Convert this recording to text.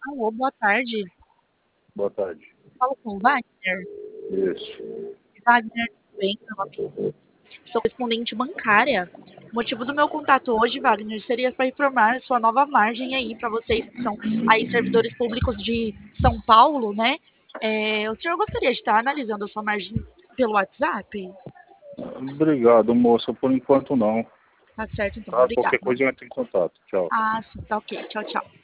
Alô, boa tarde. Boa tarde. Falo com o Wagner. Isso. Wagner, tudo bem? Meu nome é... Sou correspondente bancária. O motivo do meu contato hoje, Wagner, seria para informar sua nova margem aí para vocês que são aí servidores públicos de São Paulo, né? O senhor gostaria de estar analisando a sua margem pelo WhatsApp? Obrigado, moça. Por enquanto não. Tá certo, então. Tá? Qualquer Obrigada. coisa eu entro em contato. Tchau. Ah, sim, tá ok. Tchau, tchau.